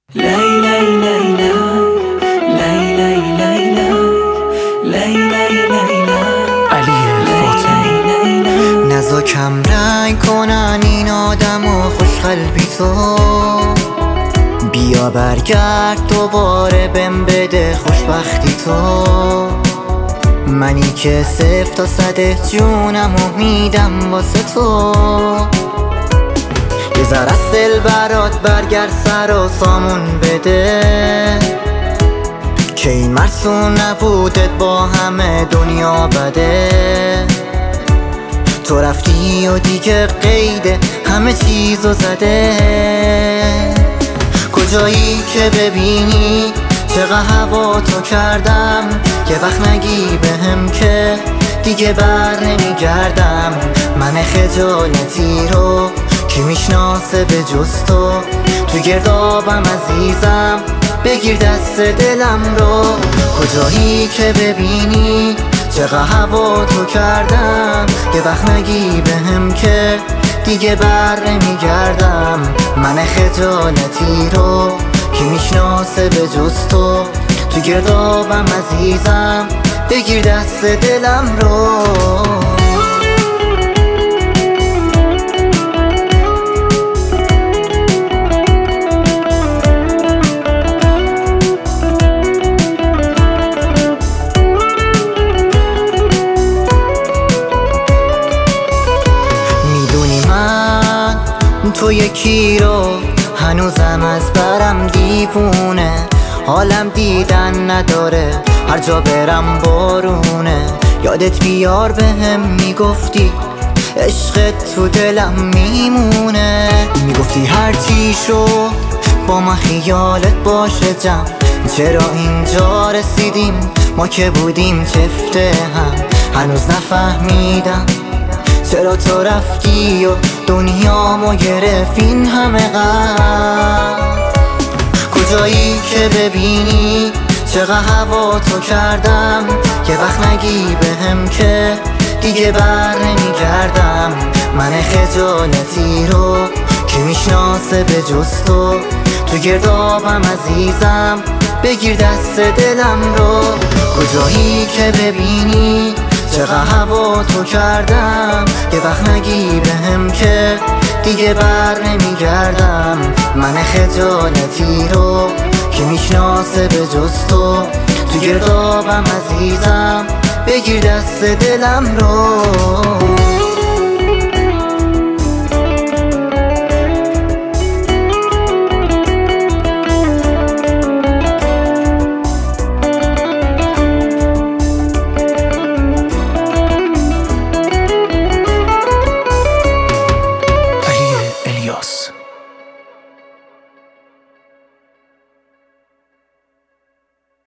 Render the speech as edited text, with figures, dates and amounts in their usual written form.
نزا کم رنگ کنن این آدم و خوش قلبی تو، بیا برگرد دوباره بهم بده خوشبختی تو. منی که 0 تا 100 جونمو میدم واسه تو. یه ذره از دل برات برگرد سر و سامون بده، که این مرسون نبودت با همه دنیا بده. تو رفتی و دیگه قید همه چیزو زده. کجایی که ببینی چقدر هوا تو کردم، یه وقت نگی بهم که دیگه بر نمیگردم. من خجالتی رو کی میشناسه به جز تو گردابم عزیزم، بگیر دست دلم رو. کجایی که ببینی چقدر هوا تو کردم، یه وقت نگی بهم که دیگه بر نمیگردم. من خجالتی رو کی میشناسه به جز تو گردابم عزیزم، بگیر دست دلم رو. تو یکی رو هنوزم از برم دیوونه، حالم دیدن نداره هر جا برم بارونه. یادت بیار بهم میگفتی عشقت تو دلم میمونه، میگفتی هر چی شد با من خیالت باشه جمع. چرا اینجا رسیدیم ما که بودیم چفته هم، هنوز نفهمیدم چرا تو رفتی و دنیامو گرفت این همه غم. کجایی که ببینی چقدر هوا تو کردم، یه وقت نگی بهم که دیگه بر نمیگردم. من خجالتی رو کی میشناسه به جز تو گردابم عزیزم، بگیر دست دلم رو. کجایی که ببینی چقدر هوا تو کردم، یه وقت نگی بهم که دیگه بر نمیگردم. من خجالتی رو کی میشناسه به جز تو گردابم عزیزم، بگیر دست دلم رو.